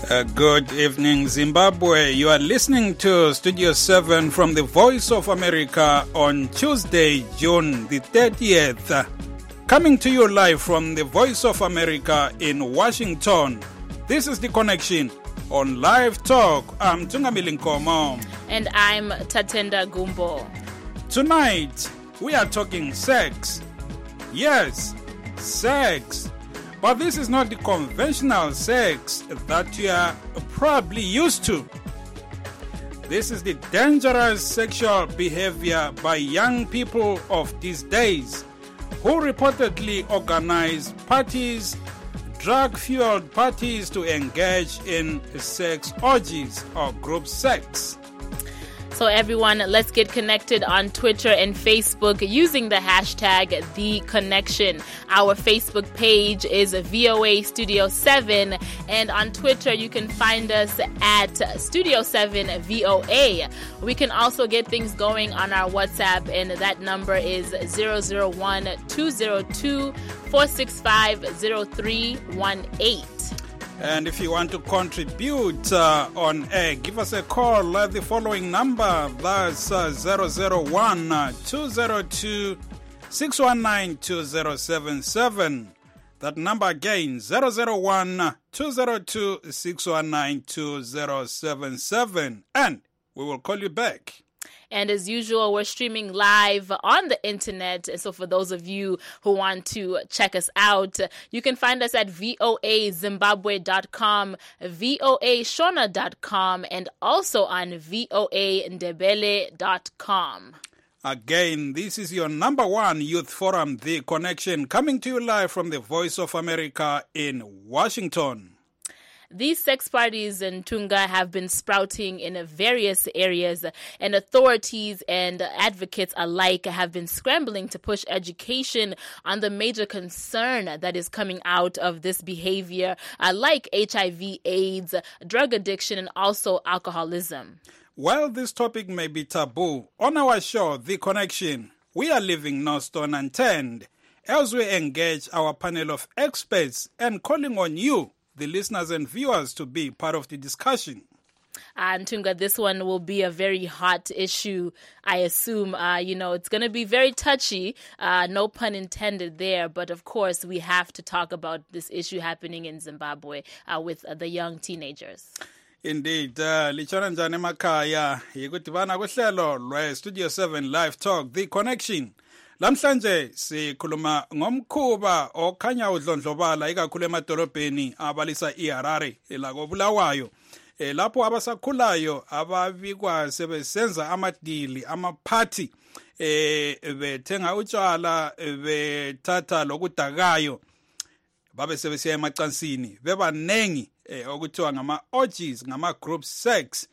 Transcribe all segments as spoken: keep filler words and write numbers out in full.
Uh, good evening, Zimbabwe. You are listening to Studio seven from the Voice of America on Tuesday, June the thirtieth. Uh, coming to you live from the Voice of America in Washington. This is The Connection on Live Talk. I'm Tungamili Nkomo. And I'm Tatenda Gumbo. Tonight, we are talking sex. Yes, sex. But this is not the conventional sex that you are probably used to. This is the dangerous sexual behavior by young people of these days who reportedly organize parties, drug-fueled parties to engage in sex orgies or group sex. So everyone, let's get connected on Twitter and Facebook using the hashtag The Connection. Our Facebook page is V O A Studio seven, and on Twitter you can find us at Studio seven V O A. We can also get things going on our WhatsApp, and that number is zero zero one two zero two four six five zero three one eight. And if you want to contribute uh, on air, give us a call at the following number. That's uh, zero zero one two zero two six one nine two zero seven seven. That number again, zero zero one two zero two six one nine two zero seven seven. And we will call you back. And as usual, we're streaming live on the internet. So for those of you who want to check us out, you can find us at V O A Zimbabwe dot com, V O A Shona dot com, and also on V O A Ndebele dot com. Again, this is your number one youth forum, The Connection, coming to you live from the Voice of America in Washington. These sex parties in Tunga have been sprouting in various areas, and authorities and advocates alike have been scrambling to push education on the major concern that is coming out of this behavior, uh, like H I V, AIDS, drug addiction, and also alcoholism. While this topic may be taboo, on our show, The Connection, we are leaving no stone unturned as we engage our panel of experts and calling on you, the listeners and viewers, to be part of the discussion. And Tunga, this one will be a very hot issue, I assume. Uh, you know, it's going to be very touchy, uh, no pun intended there. But of course, we have to talk about this issue happening in Zimbabwe uh, with uh, the young teenagers. Indeed. Lichana njani emakhaya yikudibana kuhlelo lwe Studio seven Live Talk, The Connection. Lamhlanje sikhuluma ngomkhuba okhanya udlondlobala ikakhulu emadolobheni abalisa iHarare elako Bulawayo. E, lapho abasakhulayo ababikwa sebesenza amadili amaphathi eh bethenga utshwala bethatha lokudakayo babe sebesiya emacansini bebanengi eh, okuthiwa ngama orgies ngama group sex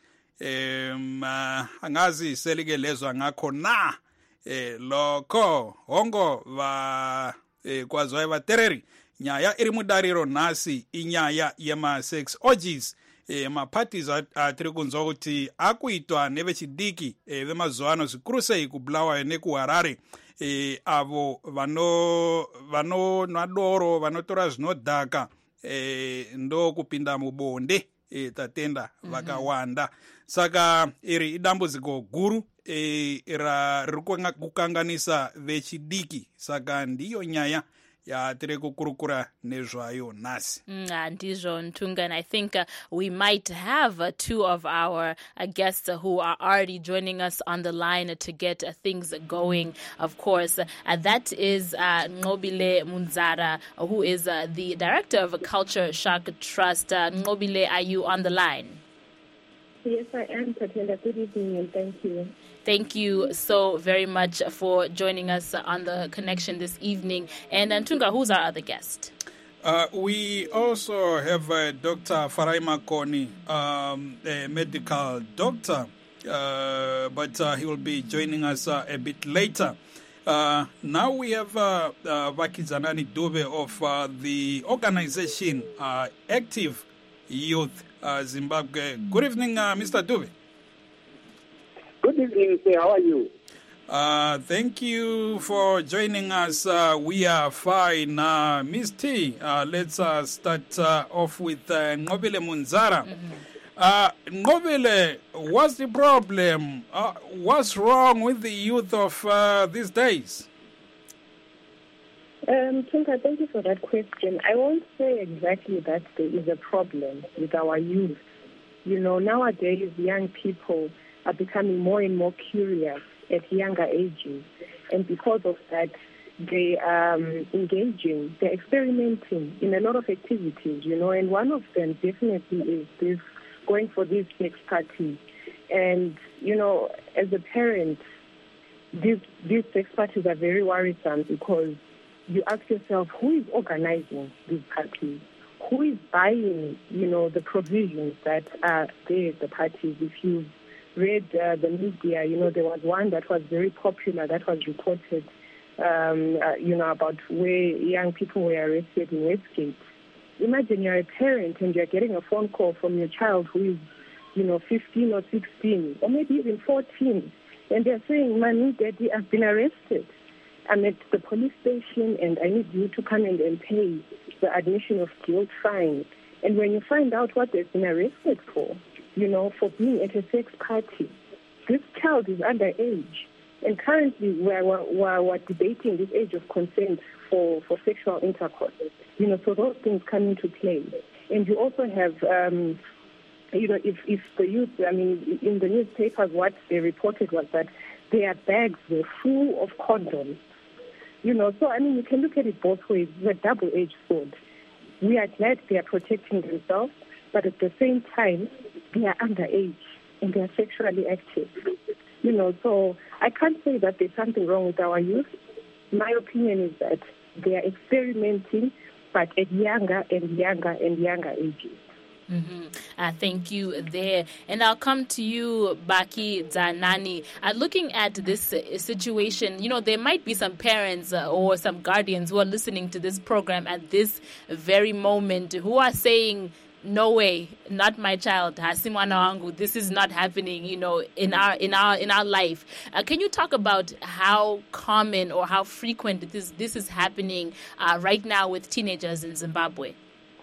em angazi selike lezwa ngakho na eh lokho hongo va eh, kwazwa vatereri nyaya iri mudariro nasi inyaya yema sex orgies eh ma parties atiri kunzwa ukuthi akuitwa nevechidiki eh vemazwano zikrusei kubulawayo nekuHarare eh avo vano vano nadoro vanotora zvinodhaka eh ndo kupinda mubonde eh tatenda vakawanda. Saka iri idambudziko guru e ra rikuanga kukanganisa vechidiki. Saka ndiyo nyaya ya tiri kukurukura nezvayo nasi. Ndizvo Ntunga, and I think uh, we might have uh, two of our uh, guests uh, who are already joining us on the line uh, to get uh, things going, of course. Uh, that is uh, Nqobile Munzara, uh, who is uh, the director of Culture Shock Trust. Uh, Nqobile, are you on the line? Yes, I am, Tatenda. Good evening, and thank you. Thank you so very much for joining us on the connection this evening. And Ntunga, who's our other guest? Uh, we also have uh, Doctor Farai Makoni, um, a medical doctor, uh, but uh, he will be joining us uh, a bit later. Uh, now we have uh, uh, Vakizanani Dube of uh, the organization uh, Active Youth uh, Zimbabwe. Good evening, uh, Mister Dube. Good evening, sir. How are you? Uh, thank you for joining us. Uh, we are fine. Uh, Miss T, uh, let's uh, start uh, off with uh, Nqobile Munzara. Mm-hmm. Uh, Nqobile, what's the problem? Uh, what's wrong with the youth of uh, these days? Um, Tinka, thank you for that question. I won't say exactly that there is a problem with our youth. You know, nowadays young people are becoming more and more curious at younger ages. And because of that, they are um, engaging, they're experimenting in a lot of activities, you know, and one of them definitely is this going for these sex parties. And, you know, as a parent, these, these sex parties are very worrisome because you ask yourself, who is organizing these parties? Who is buying, you know, the provisions that are there at the parties? If you've read uh, the media, you know, there was one that was very popular that was reported, um, uh, you know, about where young people were arrested in Westgate. Imagine you're a parent and you're getting a phone call from your child who is, you know, fifteen or sixteen, or maybe even fourteen, and they're saying, Mommy, Daddy, I've been arrested. I'm at the police station and I need you to come in and pay the admission of guilt fine. And when you find out what they've been arrested for, you know, for being at a sex party, this child is underage. And currently we're, we're, we're debating this age of consent for, for sexual intercourse. You know, so those things come into play. And you also have, um, you know, if, if the youth, I mean, in the newspapers, what they reported was that their bags were full of condoms. You know, so, I mean, you can look at it both ways. It's a double-edged sword. We are glad they are protecting themselves, but at the same time, they are underage and they are sexually active. You know, so I can't say that there's something wrong with our youth. My opinion is that they are experimenting, but at younger and younger and younger ages. Mm-hmm. Uh, thank you there. And I'll come to you, Baki Zanani. Uh, looking at this uh, situation, you know, there might be some parents uh, or some guardians who are listening to this program at this very moment who are saying, no way, not my child, Hasimwana wangu, this is not happening, you know, in our in our in our life. Uh, can you talk about how common or how frequent this this is happening uh, right now with teenagers in Zimbabwe?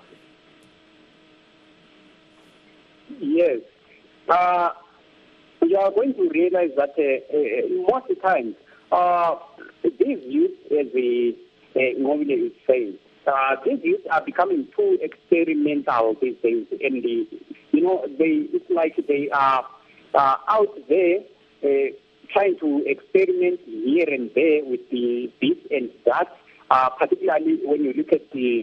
Yes. Uh, you are going to realize that uh, uh, most of the time, uh, these youth, as the Nqobile is saying, uh, these youth are becoming too experimental these days. And, the, you know, they it's like they are uh, out there uh, trying to experiment here and there with the this and that, uh, particularly when you look at the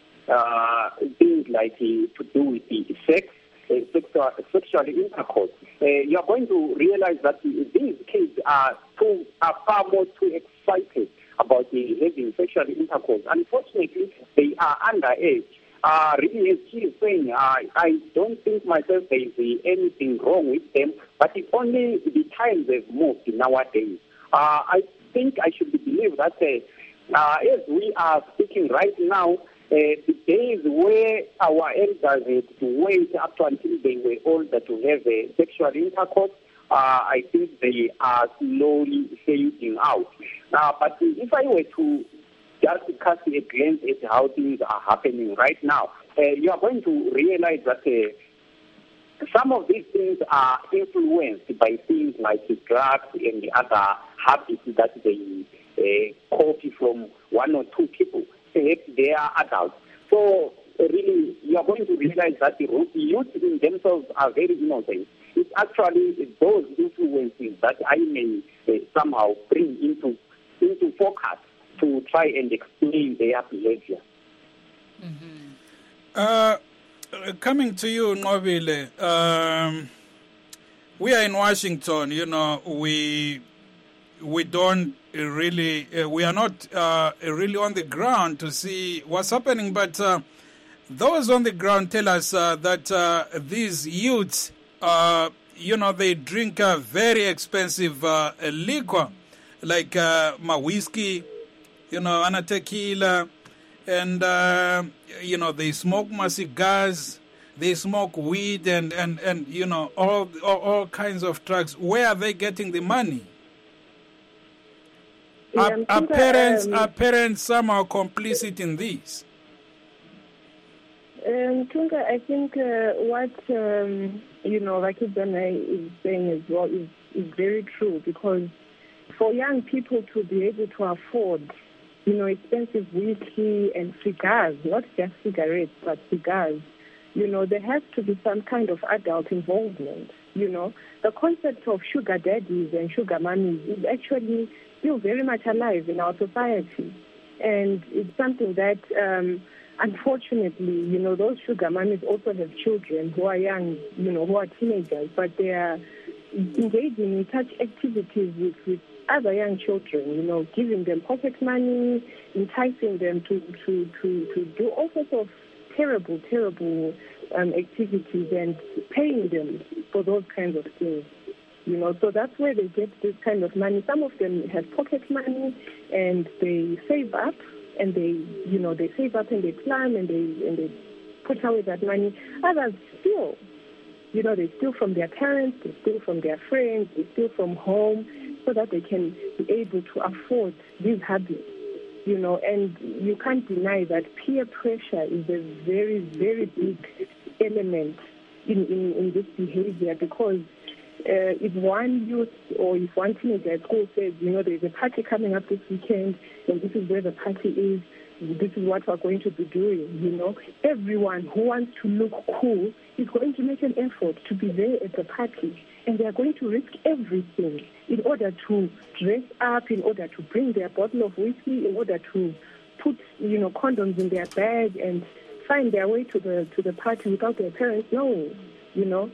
uh, things like uh, to do with the sex. Uh, sexual, sexual intercourse, uh, you are going to realize that these kids are too are far more too excited about the having sexual intercourse. Unfortunately, they are underage. Uh, really, as she is saying, uh, I don't think myself there is anything wrong with them, but it's only the times they've moved nowadays. Uh, I think I should believe that uh, uh, as we are speaking right now, Uh, the days where our elders had to wait up to until they were older to have a sexual intercourse, uh, I think they are slowly fading out. Uh, but if I were to just cast a glance at how things are happening right now, uh, you are going to realize that uh, some of these things are influenced by things like the drugs and the other habits that they uh, copy from one or two people. They are adults. So really, you are going to realize that the youth in themselves are very innocent. It's actually those influences that I may uh, somehow bring into into focus to try and explain their behavior. Mm-hmm. Uh, coming to you, Nqobile, um, we are in Washington. You know, we we don't really, uh, we are not uh, really on the ground to see what's happening, but uh, those on the ground tell us uh, that uh, these youths, uh, you know, they drink uh, very expensive uh, liquor, like uh, my whiskey, you know, and a tequila, and, uh, you know, they smoke my cigars, they smoke weed, and, and, and you know, all, all, all kinds of drugs. Where are they getting the money? Are, are parents um, are parents somehow complicit in this? Um, Tunga, I think uh, what um, you know, Rakibana is saying as well is, is very true, because for young people to be able to afford, you know, expensive whiskey and cigars, not just cigarettes, but cigars, you know, there has to be some kind of adult involvement. You know, the concept of sugar daddies and sugar mummies is actually still very much alive in our society. And it's something that, um, unfortunately, you know, those sugar mummies also have children who are young, you know, who are teenagers, but they are engaging in such activities with, with other young children, you know, giving them pocket money, enticing them to, to, to, to do all sorts of terrible, terrible um, activities and paying them for those kinds of things. You know, so that's where they get this kind of money. Some of them have pocket money and they save up and they, you know, they save up and they plan and they and they put away that money. Others steal. You know, they steal from their parents, they steal from their friends, they steal from home so that they can be able to afford these habits. You know, and you can't deny that peer pressure is a very, very big element in, in, in this behavior, because Uh, if one youth or if one teenager at school says, you know, there's a party coming up this weekend and this is where the party is, this is what we're going to be doing, you know, everyone who wants to look cool is going to make an effort to be there at the party, and they're going to risk everything in order to dress up, in order to bring their bottle of whiskey, in order to put, you know, condoms in their bag and find their way to the to the party without their parents knowing, you know.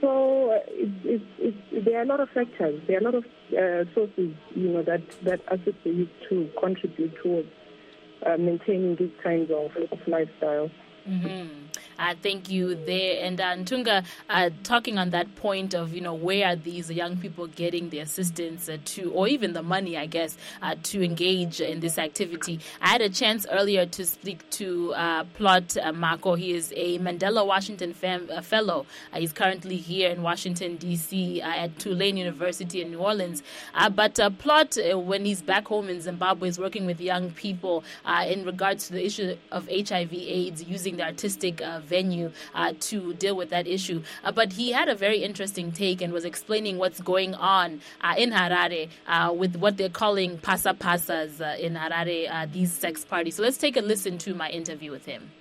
So uh, it, it, it, there are a lot of factors, there are a lot of uh, sources, you know, that, that assist the youth to contribute towards uh, maintaining these kinds of, of lifestyle. Mm-hmm. Uh, thank you there. And uh, Ntunga, uh, talking on that point of, you know, where are these young people getting the assistance uh, to, or even the money, I guess, uh, to engage in this activity. I had a chance earlier to speak to uh, Plot uh, Mako. He is a Mandela Washington fam- uh, Fellow. Uh, he's currently here in Washington, D C uh, at Tulane University in New Orleans. Uh, but uh, Plot, uh, when he's back home in Zimbabwe, is working with young people uh, in regards to the issue of H I V AIDS, using the artistic uh, venue uh, to deal with that issue. Uh, but he had a very interesting take and was explaining what's going on uh, in Harare uh, with what they're calling pasa pasas uh, in Harare, uh, these sex parties. So let's take a listen to my interview with him.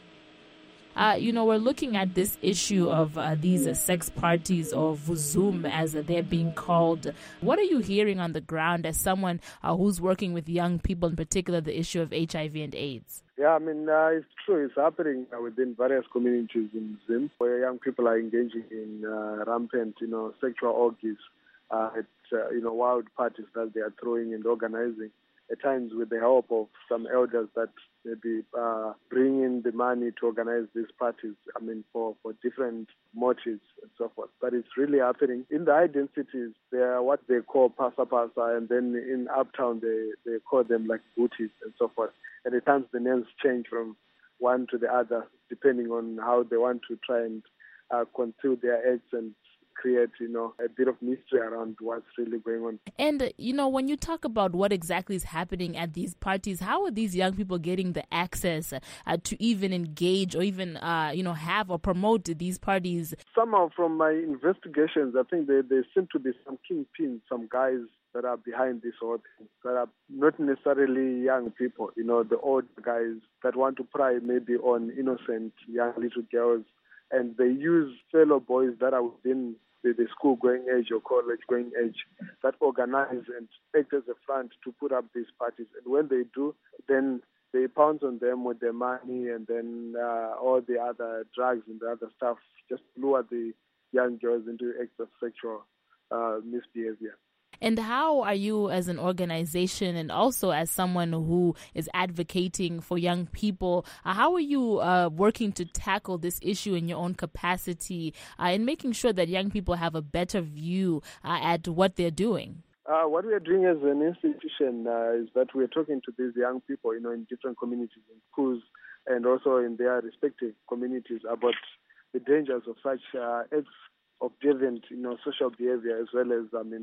Uh, you know, we're looking at this issue of uh, these uh, sex parties, or vuzum as uh, they're being called. What are you hearing on the ground as someone uh, who's working with young people, in particular the issue of H I V and AIDS? Yeah, I mean, uh, it's true. It's happening uh, within various communities in Zim, where young people are engaging in uh, rampant, you know, sexual orgies uh, at, uh, you know, wild parties that they are throwing and organizing, at times with the help of some elders that maybe uh, bring in the money to organize these parties, I mean, for, for different motives and so forth. But it's really happening. In the high densities, they are what they call pasa pasa, and then in uptown, they, they call them like booties and so forth. And at times the names change from one to the other, depending on how they want to try and uh, conceal their acts and create, you know, a bit of mystery around what's really going on. And, you know, when you talk about what exactly is happening at these parties, how are these young people getting the access uh, to even engage or even, uh, you know, have or promote these parties? Somehow from my investigations, I think there, there seem to be some kingpins, some guys that are behind this whole thing, that are not necessarily young people, you know, the old guys that want to pry maybe on innocent young little girls, and they use fellow boys that are within the, the school-going age or college-going age that organize and act as a front to put up these parties. And when they do, then they pounce on them with their money and then uh, all the other drugs and the other stuff, just lure the young girls into acts of sexual uh, misbehavior. And how are you as an organization, and also as someone who is advocating for young people, uh, how are you uh, working to tackle this issue in your own capacity uh, and making sure that young people have a better view uh, at what they're doing? Uh, what we are doing as an institution uh, is that we are talking to these young people, you know, in different communities, in schools, and also in their respective communities about the dangers of such uh, acts of deviant, you know, social behavior, as well as, I mean,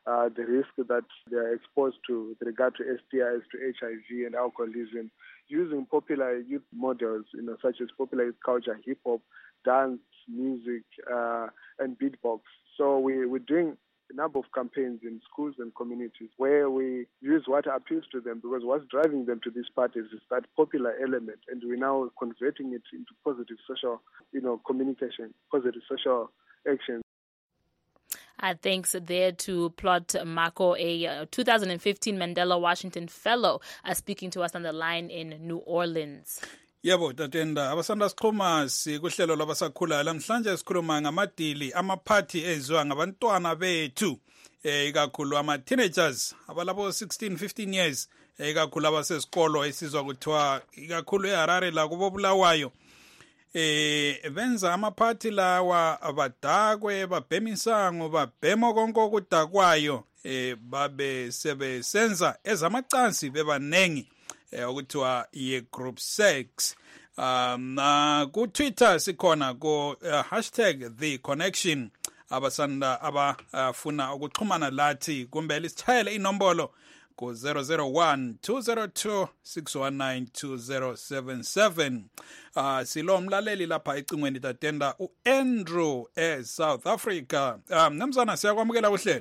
uh, the risk that they are exposed to with regard to S T Is, to H I V and alcoholism, using popular youth models, you know, such as popular youth culture, hip-hop, dance, music, uh, and beatbox. So we, we're doing a number of campaigns in schools and communities where we use what appeals to them, because what's driving them to these parties is that popular element, and we're now converting it into positive social, you know, communication, positive social action. Uh, thanks there to Plot Mako, a uh, two thousand fifteen Mandela Washington Fellow, uh, speaking to us on the line in New Orleans. Yebo tatenda abasanda sikhuluma sikuhlelo labasakhula lamhlanje sikhuluma ngamadili amaphathi ezwa ngabantwana bethu eh ikakhulu ama teenagers abalabo sixteen fifteen years eh ikakhulu abasesikolo esizwa kuthiwa ikakhulu eHarare la kubo Bulawayo eh benza amaphathi lawa abadakwe babhemisango babhemo konke okudakwayo eh babe sebesenza ezamacansi bebanengi okuthiwa ye group sex. Um na ku Twitter sikhona ku uh, hashtag the connection abasanda abafuna uh, ukuxhumana lathi kumbe lisithayele inombolo ku zero zero one two zero two six one nine two zero seven seven. Uh silo mlaleli lapha ecingweni tatenda u Andrew e South Africa. Um namzana siyakwamukela uhlelo.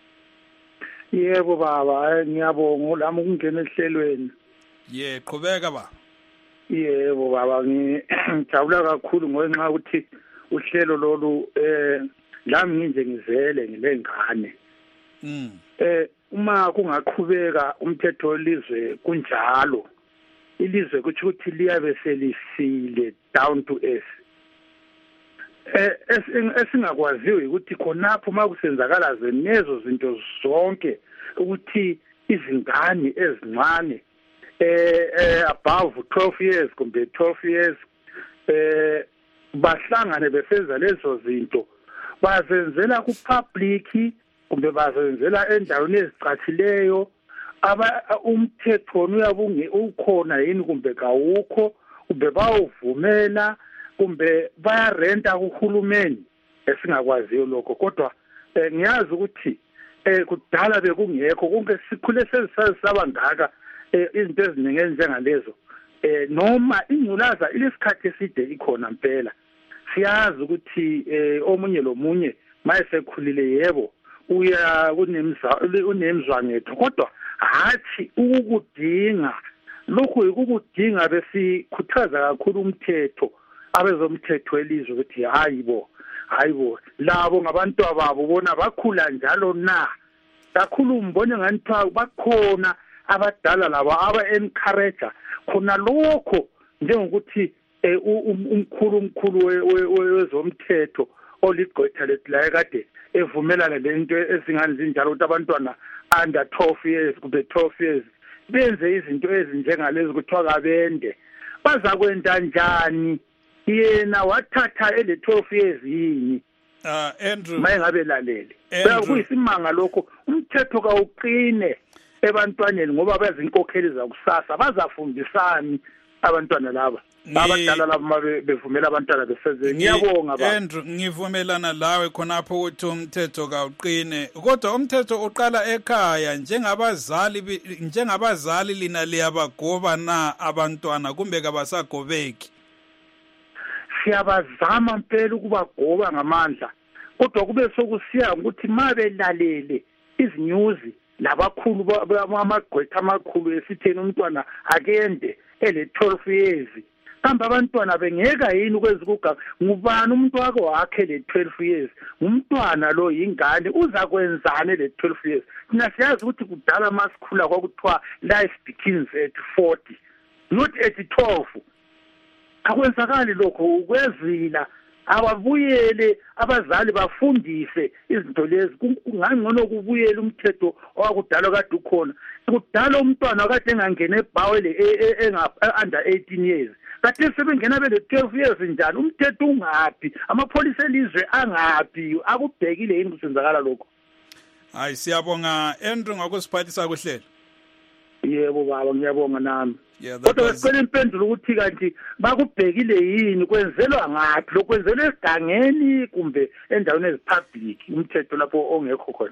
Yebo baba ngiyabonga ulama ukungena ehlelweni. Ye qhubeka ba. Yebo baba ngijabula kakhulu ngenxa ukuthi uhlelo lolu eh lami nginje ngizele ngilengane. Mm. Eh uma kungaqhubeka umthetho welizwe kunjalo ilizwe kuthi ukuthi liyabe selisile down to earth. Eh esingakwaziyo ukuthi khonapho makusenzakala zenezo zinto zonke ukuthi izingane ezincane eh eh above twelve years kumbe twelve years eh bahlangane besenza lezo zinto bazenzela ku public kumbe bazenzela endaweni ezicathileyo aba umthetho uyabunge ukhona yini kumbe kawukho kumbe bawuvumela kumbe bayarenta kuhulumeni esingakwaziyo lokho kodwa ngiyazi ukuthi eh kudala bekungekho konke sikhule sesisaba ngaka izinto eziningi njengalezo eh noma ingculaza ilesikhathi eside ikhona impela siyazi ukuthi omunye lomunye mayesekhulile yebo uya kunemza unemzwangetho kodwa hathi ukudinga lokho ukudinga besikhuthaza kakhulu umthetho abezomthetho elizwe ukuthi hayibo hayibo labo ngabantu ababo bona bakhula njalo na kakhulu umbone nganithiwa bakhona abadala laba aba encourage khona lokho njengokuthi umkhulu umkhulu wezomthetho oligqwetha lethilaye kade evumelana lento esingani zinjalo ukuthi abantwana under twelve years kumbe twelve years benze izinto ezinjengalezi kuthiwa kabende bazakwenda njani yena wathatha ele twelve years yini uh Andrew maye ngabe lalele kuyisimanga lokho umthetho kawuqine ebantwaneni ngoba bazinkokheli zakusasa bazafundisani abantwana laba abadala laba bevumela abantwana besenze ngiyabonga baba Andrew ngivumelana lawe khonapho ukuthi umthetho kawuqine kodwa umthetho uqala ekhaya njengabazali njengabazali lina liyabagoba na abantwana kumbe kabasagobeki siyabazama impela ukubagoba ngamandla kodwa kube sokusiya ukuthi mabelalele izinyuzi labakhulu bamagqwetha amakhulu esitheni umntwana akende ele twelve years kambe abantwana bengeka yini ukwenza ukuga ngubani umuntu wake wakhe le twelve years umntwana lo yingane uza kwenzana le twelve years thina siyazi ukuthi kudala masikhula kwakuthiwa life begins at forty not at twelve akwenzakali lokho ukwezila ababuyele abazali bafundise izinto lezi kungangcono kubuyela umthetho owakudala kade ukhona kudala umntwana kade engangena ebhawele under eighteen years kade sebengena bele twelve years njalo umthetho ungapi amapholisa elizwe angapi akubhekile yini kusenzakala lokho hayi siyabonga Andrew ngokusiphathisa kuhlelo yebo baba ngiyabonga nami Yeah, kodwa sicela impendulo ukuthi kanti bakubhekile yini kwenzelwa ngathi lokwenzelwa egangeni kumbe endaweni ezipublic umthetho lapho ongekho khona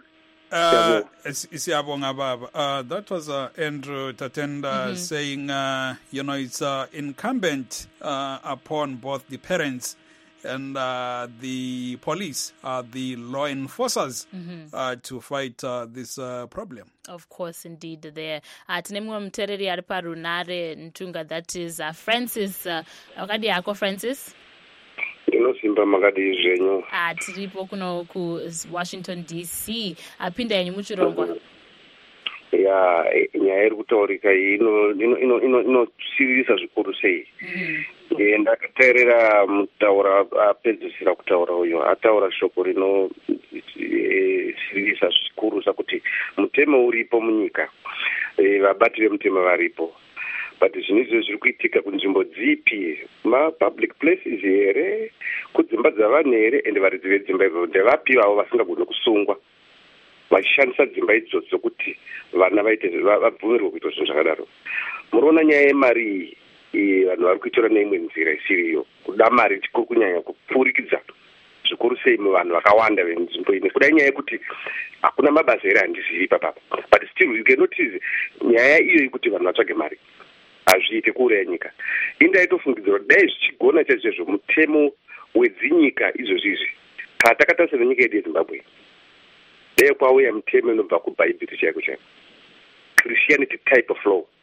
Uh, Siyabonga Baba. Uh, that was uh, Andrew Tatenda Mm-hmm. saying, uh, you know, it's uh, incumbent uh, upon both the parents and uh, the police, uh, the law enforcers, Mm-hmm. uh, to fight uh, this uh, problem. Of course, indeed, there. Uh, tine mumwe mutereri ari parunare ntunga, that is uh, Francis. Uh, wakadi yako Francis? Ndinosimba makadi zvenyu. Ah, tiripo kuno ku Washington D C. Apinda yenyu muchirongwa. Ya, nyaya iri kutaurika iyi inosiririsa zvikuru sei. Ndakateerera mutaura apedzisira kutaura uyo ataura shoko rinosirisa zvikuru sakuti mutemo uripo munyika, vabati vemutemo varipo, but zvinhu izvo zviri kuitika kunzvimbo dzipi, mapublic places here, kudzimba dzavanhu here, ende varidzi vedzimba idzodzo ndevapi vavo vasingagoni kusungwa vachishandisa dzimba idzodzo dzokuti vana vaite vabvumirwe kuita zvinhu zvakadaro. Muriona nyaya yemari iyi vanhu vari kuitora neimwe nzira isiriyo, kuda mari chikuru kunyanya kupfurikidza zvikuru sei muvanhu vakawanda venzvimbo ine, kuda nyaya yekuti hakuna mabasa here handizivi papapa, but still you cannot nyaya iyo yekuti vanhu vatsvage mari hazviite kuuraya nyika. Indaitofungidzira kuti dai zvichigona chaizvo mutemo wedzinyika izvozvizvi kana takatarisa nenyika yedu yeZimbabwe, dai kwauya mutemo inobva kubhaibheri chaiko chaiko, Christianity type of law,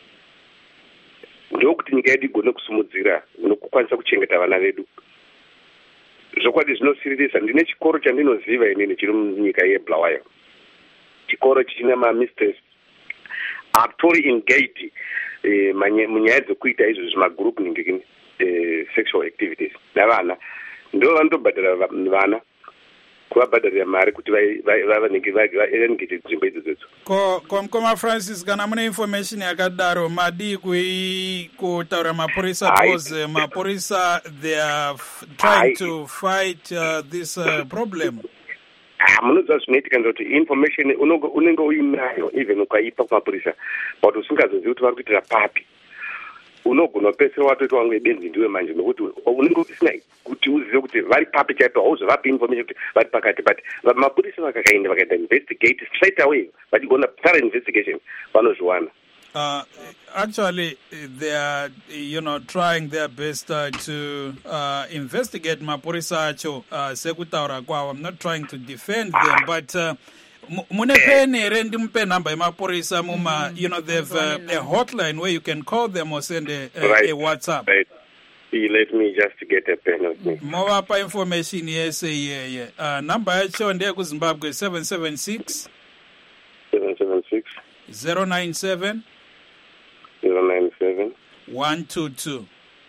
ndokuti nyika yedu igone kusumudzira nokukwanisa kuchengeta vana vedu. Zvokwadi zvinosiririsa. Ndine chikoro chandinoziva inini chiri munyika yeBulawayo, chikoro chichina mamistress atori engaged eh, munyaya dzokuita izvo zvimagroup ningikini eh, sexual activities navana, ndo vanotobhadhara vana kuvabhadharira mari kuti vavanenge nzvimbo idzodzo. Koma Francis, kana mune information yakadaro madi kutaura mapurisa, because mapurisa they are trying to fight uh, this uh, problem. Munoziva zvinoitika ndoti information unenge uinayo even ukaipa kumapurisa but usingazozivi kuti vari kuitira papi, unogona kupedzisira watoita wangu benzi ndiwe manje, nokuti unenge usina kuti uzive kuti vari papi chaipo, hauzovapi information kuti vari pakati, but mapurisa vakakaenda vakaita investigate straight away vachigona thorough investigation vanozviwana. Uh, actually, they are, you know, trying their best uh, to uh, investigate mapurisa acho uh, sekutaura kwavo. I'm not trying to defend them, but uh, mune pene rendi mpe namba yemapurisa muma, you know, they've uh, a hotline where you can call them or send a, a, right. a WhatsApp. Right. Let me just get a pen with me. Movapa information yes, yeah, yeah. Uh, number yacho ndeye ku Zimbabwe seven seven six seven seven six zero nine seven zero nine seven one two two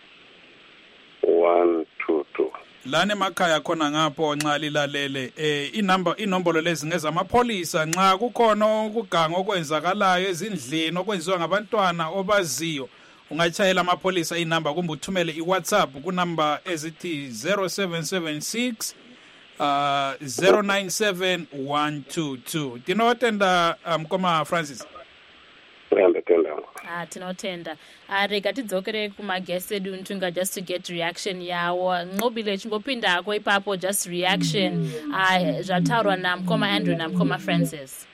one two two. Lane makhaya khona ngapho nxa lilalele eh inamba inombolo lezi ngezamapholisa nxa kukhona ukuganga okwenzakalayo ezindlini okwenziwa ngabantwana obaziyo, ungachayela amapholisa inamba kumbe uthumele iWhatsApp ku number ezithi zero seven seven six uh zero nine seven one two two. Tinotenda mkoma Francis. Ah, tinotenda. Ah, rega tidzokere kumagesi edu ntunga just to get reaction yawo. Nqobile chimbopinda ko ipapo just reaction. Ah, zvataurwa namkoma Andrew namkoma Francis.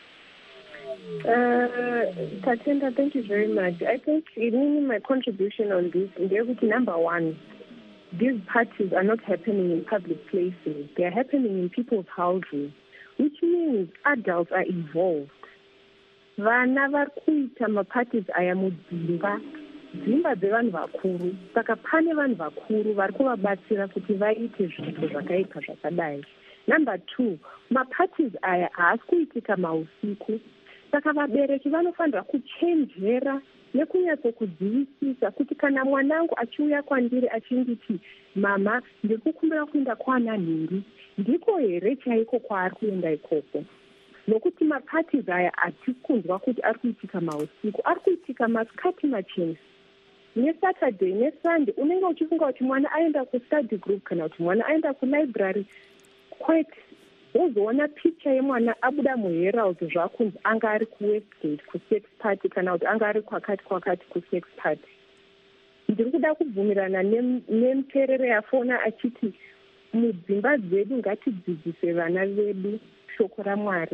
Uh, Tatenda, thank you very much. I think in my contribution on this, number one, these parties are not happening in public places. They are happening in people's houses, which means adults are involved. Vana vari kuita maparties aya mudzimba dzimba dzevanhu vakuru, saka pane vanhu vakuru vari kuvabatsira kuti vaite zvinhu zvakaipa zvakadai. Number two, maparties aya haasi kuitika mausiku, saka vabereki vanofanira kuchenjera nekunyatsokudzivisisa kuti kana mwanangu achiuya kwandiri achinditi mama ndiri kukumbira kuenda kwana nhiri, ndiko here chaiko kwaari kuenda ikoko. Nokuti maparties aya atikunzwa kuti ari kuitika mausiku, ari kuitika masikati machena. NeSaturday neSunday unenge uchifunga kuti mwana aenda kustudy group kana kuti mwana aenda kulibrary, kwete wozoona picha yemwana abuda muherald zvakunzi anga ari kuwestgate kusex party kana kuti anga ari kwakati kwakati kusex party. Ndiri kuda kubvumirana nemuteereri yafona achiti mudzimba dzedu ngatidzidzise vana vedu shoko raMwari.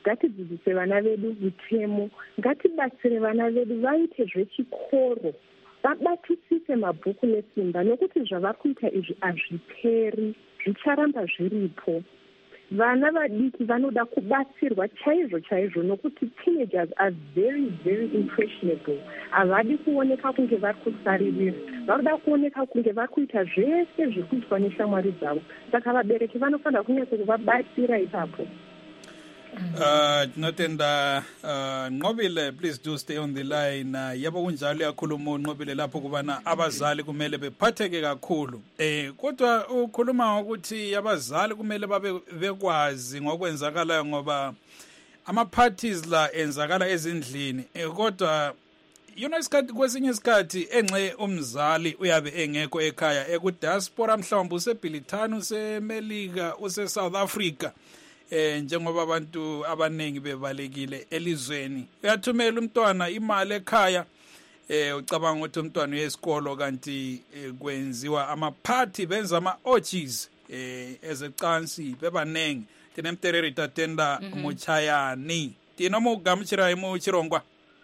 ngatidzidzise vana vedu mitemo, ngatibatsire vana vedu vaite zvechikoro, vabatisise mabhuku nesimba, nokuti zvavari kuita izvi hazviperi, zvicharamba zviripo. Vana vadiki vanoda kubatsirwa chaizvo chaizvo, nokuti teenagers are very very impressionable. Havadi kuoneka kunge vari kusaririra, vanoda kuoneka kunge vari kuita zvese zviri kuitwa neshamwari dzavo. Saka vabereki vanofanira kunyatsa kuvabatsira ipapo. Uh, tinotenda uh, Nqobile, please do stay on the line. Uh, yabo kunjalo yakhuluma Nqobile lapho kubana abazali kumele bephatheke kakhulu. Eh kodwa ukhuluma ukuthi abazali kumele babe bekwazi ngokwenzakalayo ngoba ama parties la enzakala ezindlini. Eh kodwa you know isikhathi kwesinye isikhathi enxe umzali uyabe engekho ekhaya eku diaspora mhlawumbe useBrithani, useMelika, use South Africa. Eh njengoba abantu abanengi bebalekile elizweni, uyathumela umntwana imali ekhaya, eh ucabanga ukuthi umntwana uyesikolo kanti kwenziwa ama party, benza ama orgies eh ezecansi bebanengi. Tinemtereri tatenda Muchayani tino mugamchira imu chirongwa.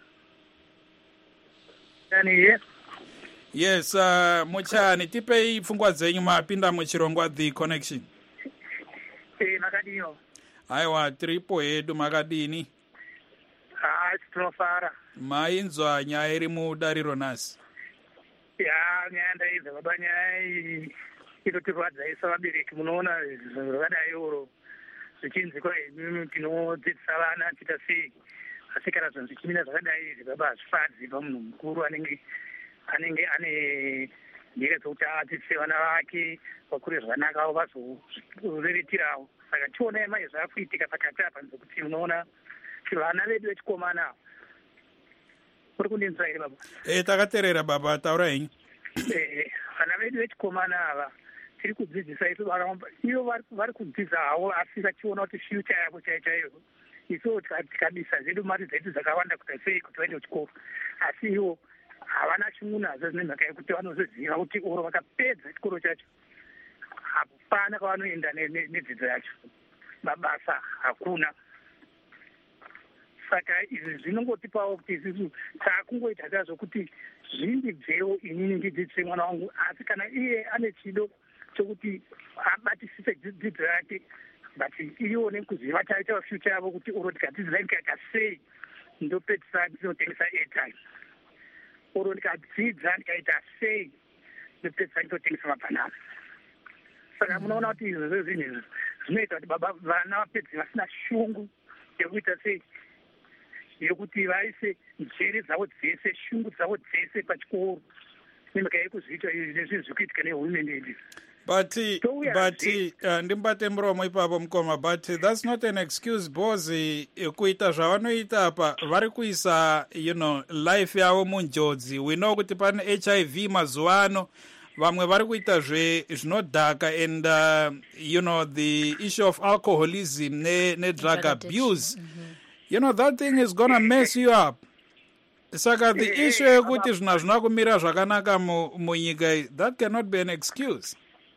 Yani yes yes uh, Muchayani tipe ifungwa zenyu mapinda mu chirongwa The Connection. Eh makadino Aiwa tripo edu makadini. Ah, strofara. Mainzwa nyaya iri mudariro nasi. Ya, nyaya ndaiza baba nyaya inotirwadza isa vabereki, munoona zvakadai oro zvichinzi kwa tinodzidzisa vana tiita sei, asi kana zvinhu zvichimira zvakadai izvi baba hazvifadzi pamunhu mukuru anenge anenge ane njere dzokuti adzidzise vana vake vakure zvakanaka avo vazoriritirawo. Saka tiona mai zvakuitika pakati apa nzekuti unoona vana vedu vechikomana uri kundinzwa here baba? Eh takaterera baba, taura henyu. Eh vana vedu vechikomana ava tiri kudzidzisa isu ivo vari kudzidza havo, asi vachiona kuti future yavo chaichaiyo isu tikabisa zvedu mari dzedu dzakawanda kuti sei kuti vaende kuchikoro, asi ivo havana chimunazo zvine mhaka yekuti vanozoziva kuti oro vakapedza chikoro chacho hapana kwavanoenda nedzidzo yacho, mabasa hakuna. Saka izvi zvinongotipawo kuti isusu taakungoita chazvo kuti zvindibvewo inini ndidzidzise mwana wangu, asi kana iye ane chido chokuti abatisise dzidzo yake but ione kuziva chaita future yavo kuti oro tikadzidza ndikaita sei ndopedzisa ndinotengesa airtime, oro ndikadzidza ndikaita sei ndopedzisa ndinotengesa mabhanana. Saka munoona kuti izvo zvinhu izvi zvinoita kuti baba vana vapedze vasina shungu yekuita sei, yekuti vaise njere dzavo dzese, shungu dzavo dzese pachikoro nemhaka yekuzviita izvi zviri kuitika nehurumende yedu. But but uh, ndimbate muromo ipapo mukoma, but that's not an excuse bozi kuita zvavanoita apa vari kuisa you know life yavo munjodzi. We know kuti pane H I V mazuva ano, vamwe vari kuita zvinodhaka, and uh, you know the issue of alcoholism ne, ne drug abuse. Mm-hmm. You know that thing is gonna mess you up. Saka the issue yekuti zvina zvina kumira zvakanaka munyika, that cannot be an excuse.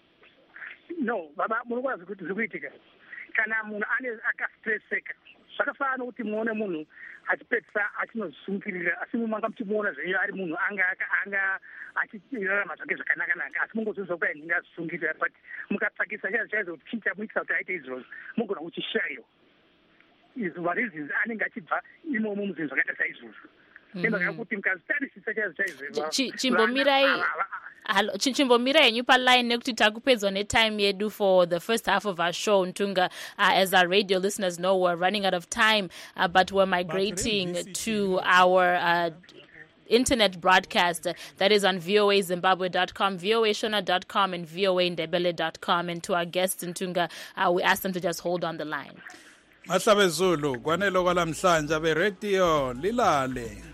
No baba, munokwazi kuti zvikuitika kana munhu ane akastresseka zvakafanana nokuti muone munhu achipedzisa achinozvisungirira, asi mumanga muchimuona zvenyu ari munhu anga anga achirarama zvake zvakanaka-naka, asi mungozvinzwa kuti ndinga azvisungirira, but mukatsvakisa chaizvo chaizvo kuti chii chamuitisa kuti aite izvozvo mugona kuchishayiwa. Izvo mareasons anenge achibva imomo muzvinhu zvakaita saizvozvo. Nemhaka yekuti mukazvitarisisa chaizvo chaizvo chimbomirai Hello, Chimbomira yenyu pa line nekuti takupedzwa netime yedu for the first half of our show Ntunga. Uh, as our radio listeners know, we're running out of time, uh, but we're migrating to our uh, internet broadcast uh, that is on V O A Zimbabwe dot com, V O A Shona dot com, and V O A Ndebele dot com. And to our guests in Ntunga, uh, we ask them to just hold on the line. Mahlabe Zulu, kwanelo kwalamhlanje be radio lilale.